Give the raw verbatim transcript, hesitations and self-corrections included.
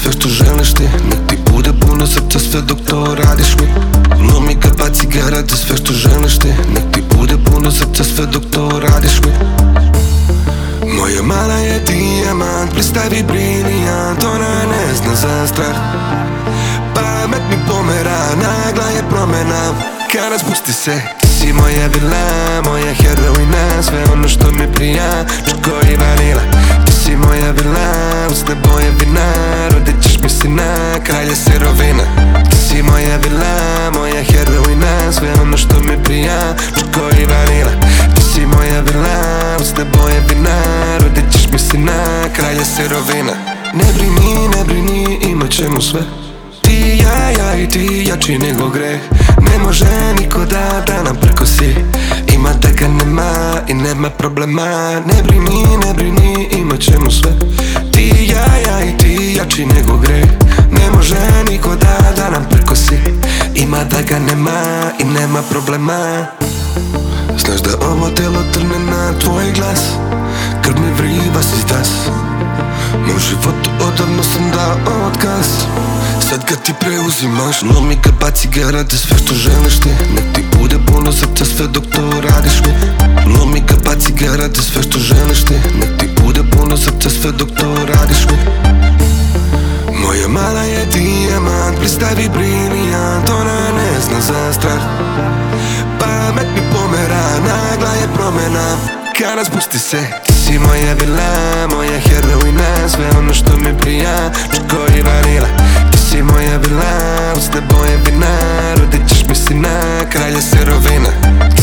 sve što želiš ti. Nek ti bude puno srca sve dok to radiš mi. Lumi ga baci ga radi sve što želiš ti. Nek ti bude puno srca sve dok to radiš mi. Moja mala je dijamant, blistavi brilijant. Ona ne zna za strah, pamet mi pomera, nagla je promjena. Kada spusti se, ti si moja vila, moja heroina. Sve ono što mi prija, čoko i vanila. Ti si moja vila, usne boje vina. Rodit ćeš mi sina, kralja sirovina. Ti si moja vila, moja heroina. Sve ono što mi prija, čoko i vanila. Ti si moja vila, usne boje vina. Rodit ćeš mi sina, kralja sirovina. Ne brini, ne brini, imat ćemo sve. Ti, ja, ja i ti, jači nego greh. Ne može niko da, da nam prkosi. Ima da ga nema i nema problema. Ne brini, ne brini, imat ćemo sve. Ti, ja, ja i ti, jači nego greh. Ne može niko da, da nam prkosi. Ima da ga nema i nema problema. Znaš da ovo telo trne na tvoj glas. Krv mi vriva si das. Mom životu odavno sam dao otkaz. Sad ga ti preuzimaš, lumi ga baci ga radi sve što želiš ti. Nek ti bude puno srca sve dok to radiš mi. Lumi ga baci ga radi sve što želiš ti. Nek ti bude puno srca sve dok to radiš mi. Moja mala je dijamant, blistavi brilijant. Ona ne zna za strah, pamet mi pomera, nagla je promjena. Kada spusti se, ti si moja vila, moja heroina. Sve ono što mi prija, čoko i vanila. Ti si moja vila, usne boje vina. Rodit ćeš mi sina, kralja sirovina.